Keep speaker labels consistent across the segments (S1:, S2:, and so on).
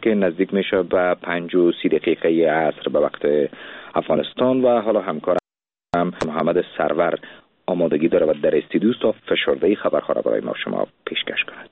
S1: که نزدیک میشه به 5:30 عصر به وقت افغانستان و حالا همکارم محمد سرور آمادگی داره و در استودیو تا فشرده خبرها را برای ما شما پیشکش کند.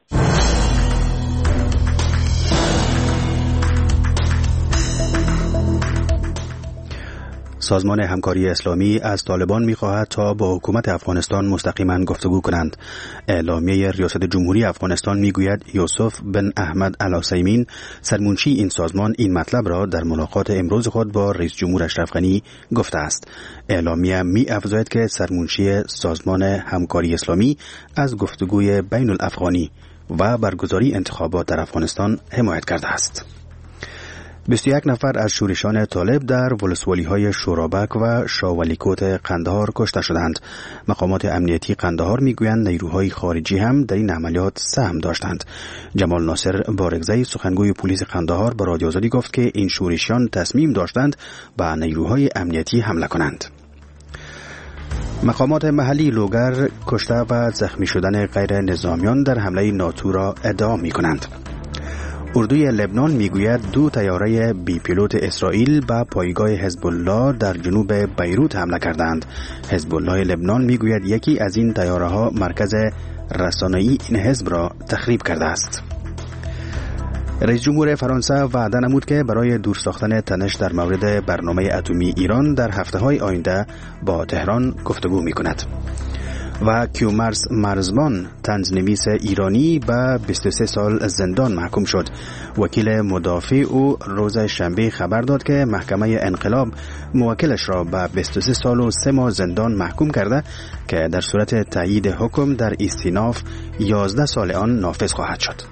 S2: سازمان همکاری اسلامی از طالبان می‌خواهد تا با حکومت افغانستان مستقیما گفتگو کنند. اعلامیه ریاست جمهوری افغانستان میگوید یوسف بن احمد العثیمین سرمنشی این سازمان این مطلب را در ملاقات امروز خود با رئیس جمهور اشرف غنی گفته است. اعلامیه می‌افزاید که سرمنشی سازمان همکاری اسلامی از گفتگوی بین الافغانی و برگزاری انتخابات در افغانستان حمایت کرده است. 21 نفر از شورشان طالب در ولسوالی‌های شورابک و شاولیکوت قندهار کشته شدند. مقامات امنیتی قندهار میگویند نیروهای خارجی هم در این عملیات سهم داشتند. جمال ناصر بارگزی سخنگوی پلیس قندهار به رادیو آزادی گفت که این شورشیان تصمیم داشتند به نیروهای امنیتی حمله کنند. مقامات محلی لوگر کشته و زخمی شدن غیر نظامیان در حمله ناتو را ادعا می‌کنند. اردوی لبنان میگوید 2 طیاره بی پیلوت اسرائیل به پایگاه حزب الله در جنوب بیروت حمله کردند. حزب الله لبنان میگوید یکی از این طیاره‌ها مرکز رسانه‌ای این حزب را تخریب کرده است. رئیس جمهور فرانسه وعده نمود که برای دور ساختن تنش در مورد برنامه اتمی ایران در هفته‌های آینده با تهران گفتگو می‌کند. و کیومرث مرزبان طنزنویس ایرانی به 23 سال زندان محکوم شد. وکیل مدافع او روز شنبه خبر داد که محکمه انقلاب موکلش را به 23 سال و 3 ماه زندان محکوم کرده که در صورت تایید حکم در استیناف 11 سال آن نافذ خواهد شد.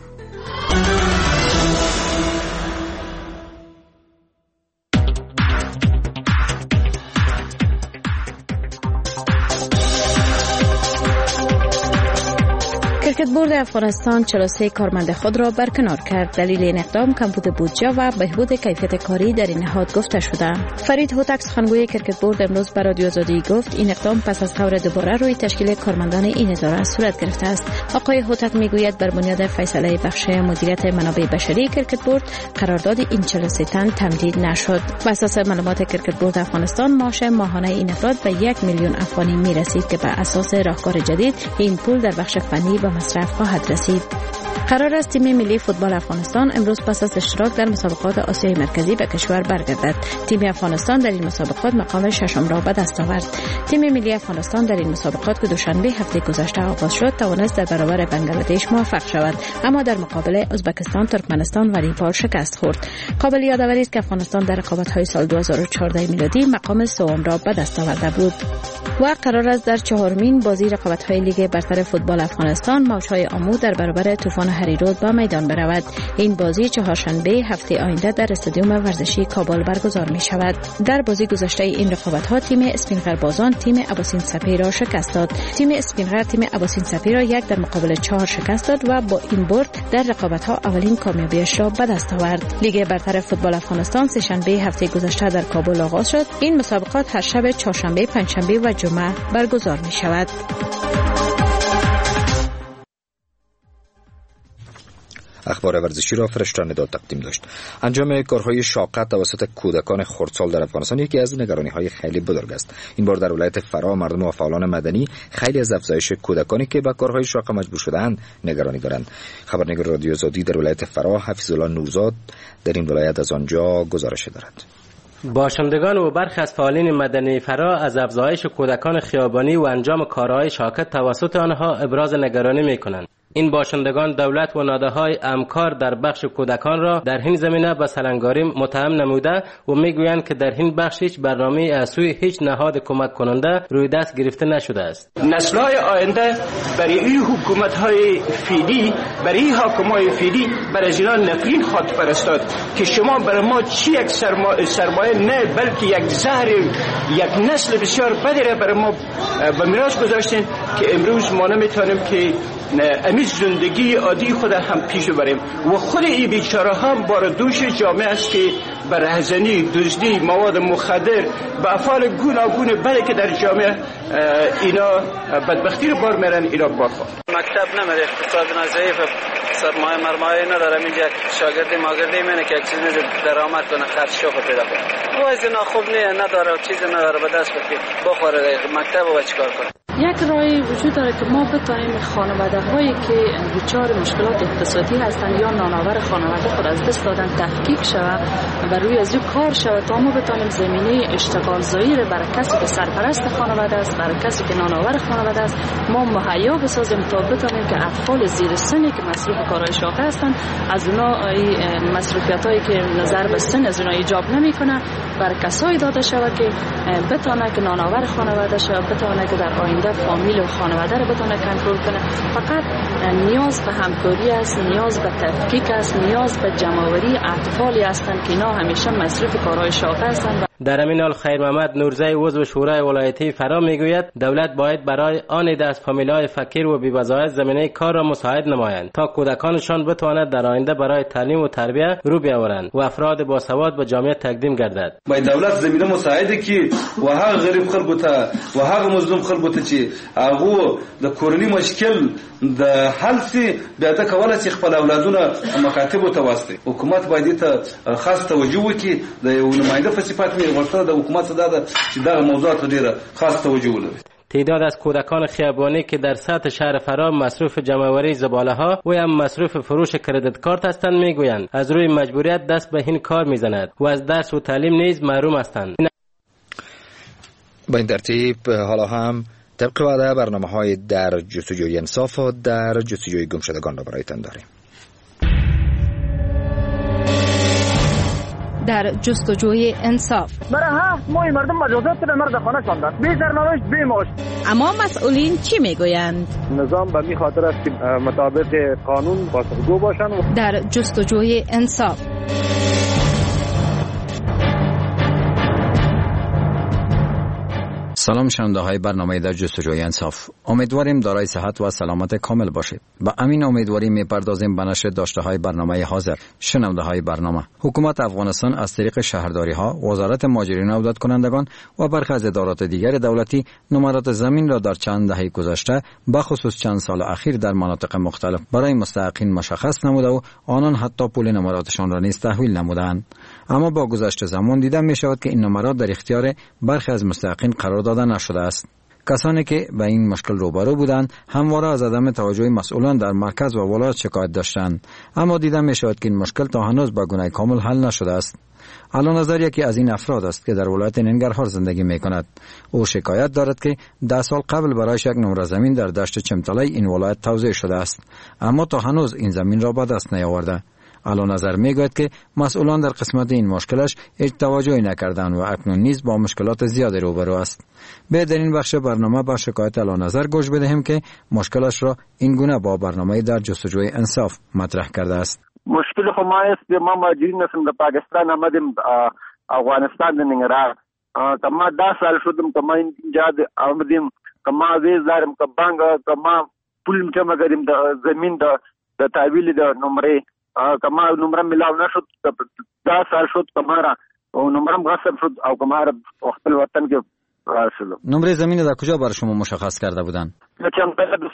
S3: کرکت بورد افغانستان 43 کارمند خود را برکنار کرد. دلیل این اقدام کمبود بودجه و بهبود کیفیت کاری در این نهاد گفته شده. فرید هوتک سخنگوی کرکت بورد امروز به رادیو آزادی گفت این اقدام پس از طور دوباره روی تشکیل کارمندان این اداره صورت گرفته است. آقای هوتک میگوید بر بنیاد فیصله بخش مدیریت منابع بشری کرکت بورد قرارداد این 43 تن تمدید نشد. بر اساس معلومات کرکت بورد افغانستان معاش ماهانه این افراد به 1 میلیون افغانی میرسید که بر اساس راهکار جدید این پول در بخش فنی و مصرف خواهد رسید. قرار است تیم ملی فوتبال افغانستان امروز پس از اشتراک در مسابقات آسیای مرکزی به کشور برگردد. تیم افغانستان در این مسابقات مقام 6 را به دست آورد. تیم ملی افغانستان در این مسابقات که دوشنبه هفته گذشته آغاز شد توانست در برابر بنگلادش موفق شود، اما در مقابل ازبکستان، ترکمنستان و نیپال شکست خورد. قابل یادآوری است که افغانستان در رقابت‌های سال 2014 میلادی مقام 3 را به دست آورده بود و قرار است در 4مین بازی رقابت‌های لیگ برتر فوتبال افغانستان موج‌های آمو در برابر طوفان هریرود به میدان برود. این بازی چهارشنبه هفته آینده در استادیوم ورزشی کابل برگزار می شود. در بازی گذشته این رقابت‌ها تیم اسپینغر بازان تیم اباسین سپی را شکست داد. تیم اسپینغر تیم اباسین سپی را 1 در مقابل 4 شکست داد و با این برد در رقابت‌ها اولین کامیابیش را به دست آورد. لیگ برتر فوتبال افغانستان سه‌شنبه هفته گذشته در کابل آغاز شد. این مسابقات هر شب چهارشنبه، پنجشنبه و جمعه برگزار می شود.
S1: اخبار ورزشی را فرشته نداد تقدیم داشت. انجام کارهای شاقه توسط کودکان خردسال در افغانستان یکی از نگرانی‌های خیلی بزرگ است. این بار در ولایت فرا مردم و فعالان مدنی خیلی از افزایش کودکانی که به کارهای شاقه مجبور شده‌اند نگرانی دارند. خبرنگار رادیو آزادی در ولایت فرا حفیظ الله نورزاد در این ولایت از آنجا گزارش دارد.
S4: باشندگان و برخی از فعالین مدنی فرا از افزایش کودکان خیابانی و انجام کارهای شاقه توسط آنها ابراز نگرانی می‌کنند. این باشندگان دولت و نهادهای همکار در بخش کودکان را در این زمینه به سلنگاری متهم نموده و میگویند که در این بخش هیچ برنامه از سوی هیچ نهاد کمک کننده روی دست گرفته نشده است.
S5: نسل‌های آینده برای این حکومت‌های فیدی، برای این حاکمای فیدی برای اینا نفرین خواهد فرستاد که شما برای ما چی یک سرمایه نه بلکه یک زهر، یک نسل بسیار بدی را برای ما به میراث گذاشتین که امروز ما نمیتونیم که امی زندگی عادی خود هم پیش بریم و خود این بیچاره هم بار دوش جامعه است که بر رهزنی، دزدی، مواد مخدر به افعال گوناگون بله که در جامعه اینا بدبختی رو بار میرن، اینا بارخواه.
S6: مکتب نمیره، اقتصاد ضعیف، سرمایه مرمایه نداره، اینجا شاگردی ماگردی منه که یک چیز درآمد کنه، خرج شو پیدا کنه. وایز خوب نداره، چیز نداره به دست بگیره بخوره مکتب و چیکار کنه.
S7: یک راهی وجود داره که ما بتوانیم خانواده هایی که دچار مشکلات اقتصادی هستند یا نانآور خانواده خود از دست دادن تحقیق شود و روی از او کار شود تا ما بتوانیم زمینه اشتغال زایی را برای کسی که سرپرست خانواده است، برای کسی که نانآور خانواده است ما مهیا بسازیم تا بتوانیم که اطفال زیر سنی که مصروف کارهای شاقه هستند از اونا مصروفیت هایی که نظر به سن از اونا ایجاب نمیکنه برای کسایی داده شود که بتونه که نانآور خانواده شود، بتونه که در آینده فامیل و خانواده رو بتونه کنترل کنه. فقط نیاز به همکاری است، نیاز به تفکیک است، نیاز به جمع‌آوری اطفالی هستند که اینا همیشه مصروف کارهای شاقه هستند.
S4: در همین حال خیر محمد نورزی عضو شورای ولایتی فرا میگوید دولت باید برای آن عده از فامیل‌های فقیر و بی‌وظایف زمینه کار را مساعد نمایند تا کودکانشان بتواند در آینده برای تعلیم و تربیت رو بیاورند و افراد باسواد به جامعه تقدیم گردد.
S8: باید دولت زمینه مساعده کی و هغه غریب خلکو ته و هغه مظلوم خلکو ته چې هغه د کورنۍ مشکل د حل سي بیا د کولای شي خپل اولادونه مکاتب ته واسطه. حکومت باید ته خاص توجه وکړي د یو نماینده په صفت ورته د حکومت صدا چې دا موضوعات ډیره خاص توجه ولري.
S4: تعداد از کودکان خیابانی که در سطح شهر فرا مصروف جمع‌آوری زباله ها و هم مصروف فروش کردیت کارت هستند میگویند از روی مجبوریت دست به این کار میزند و از درس و تعلیم نیز محروم هستند.
S1: با این ترتیب حالا هم طبق وعده برنامه‌های در جستجوی انصاف و در جستجوی گمشدگان را برایتان داریم.
S3: در جستجوی انصاف
S9: برای 7 ماه مردم مجازات به مرد خانه شاندن، بی سرنوشت بی معاش.
S3: اما مسئولین چی میگویند؟
S9: نظام به می خاطر است که مطابق قانون پاسخگو باشند.
S3: در جستجوی انصاف
S10: سلام شنونده های برنامه در جستجوی انصاف. امیدواریم دارای صحت و سلامت کامل باشید. با امین امیدواری میپردازیم به نشر داشته های برنامه حاضر. شنونده های برنامه، حکومت افغانستان از طریق شهرداری ها، وزارت مهاجرین و عودت کنندگان و برخی از ادارات دیگر دولتی نمرات زمین را در چند دهه گذشته به خصوص چند سال اخیر در مناطق مختلف برای مستحقین مشخص نموده و آنان حتی پول نمراتشان را نیز تحویل نمودند. اما با گذشت زمان دیده می شود که این نمرات در اختیار برخی از مستحقین قرار داده نشده است. کسانی که به این مشکل روبرو بودند همواره از عدم توجه مسئولان در مرکز و ولایت شکایت داشتند، اما دیده می شود که این مشکل تا هنوز به گونه کامل حل نشده است. علو نظر یکی از این افراد است که در ولایت ننگرهار زندگی می کند. او شکایت دارد که 10 سال قبل برایش یک نمره زمین در دشت چمتلای این ولایت توزیع شده است، اما تا هنوز این زمین را به دست نیاورده. علو نظر میگوید که مسئولان در قسمت این مشکلش هیچ توجهی نکردند و اکنون نیز با مشکلات زیادی روبرو است. به در این بخش برنامه با شکایت علو نظر گوش بدهیم که مشکلش را این گونه با برنامه در جستجوی انصاف مطرح کرده است.
S9: مشکل خو ما است ما مهاجرین هستیم در پاکستان آمدیم افغانستان د ننګرهار کما 10 سال شدم کما اینجا آمدیم کما ویز دارم کما پول جمع کردیم د زمین د تحویل د نمره کما نمره ملاو نشد 10 سال شد کمارا و نمرم غصب شد او کمارا خپل وطن کې راشد.
S10: نمره زمین در کجا برای شما مشخص کرده بودن؟
S9: چمتلا د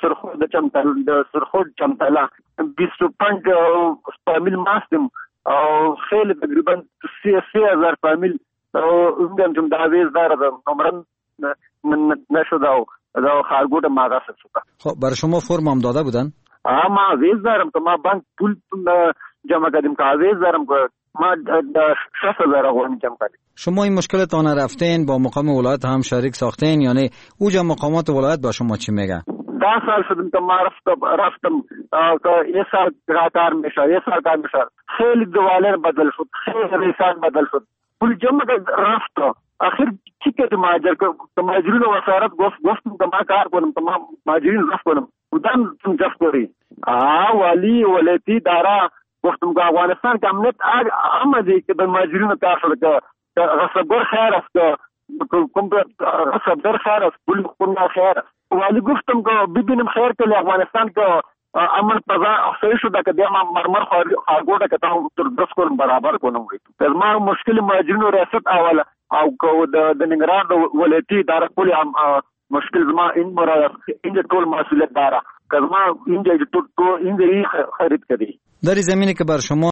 S9: سرخود چمتلا 25 فامیل ماستم او خیلی تقریبا 3000 فامیل اونم چې دا ویز دار نمرم نشد او دا خارګوټه ما غصب شد.
S10: خب برای شما فرم هم داده بودن؟
S9: ما ویز دارم که ما بانک پول جمع کردیم که ویز دارم که ما 60,000 افغانی جمع کردیم.
S10: شما این مشکلتان رفتین با مقام ولایت هم شریک ساختین، یعنی اوجا مقامات ولایت با شما چی میگه؟
S9: 10 سال شدم که ما رفتم که یه سال کار میشه یه سال کار میشه خیلی دوالر بدل شد، خیلی ریسان بدل شد، پول جمع رفت. آخر چی که مهاجرین وزارت گفتم که ما کار کنم که ما مهاجرین رفت کنم بودم جفت کری ولی ولایتی دارا گفتم که افغانستان که امنیت آمده که به مهاجرین کار شده که غصبگر خیر است که کوم صدر خیر است پول خونه خیر ولی گفتم که ببینیم خیر که افغانستان که امن فضا صحیح شده که دیگه مرمر خارگوده که تا درست کنم برابر کنم وي ما مشکل مهاجرینو ریاست اول او که د ننګرهار د ولایتي اداره پولی مشکل ما این مراد این ټول مسئولیت داره که ما این خرید کردی
S10: در زمینی که بر شما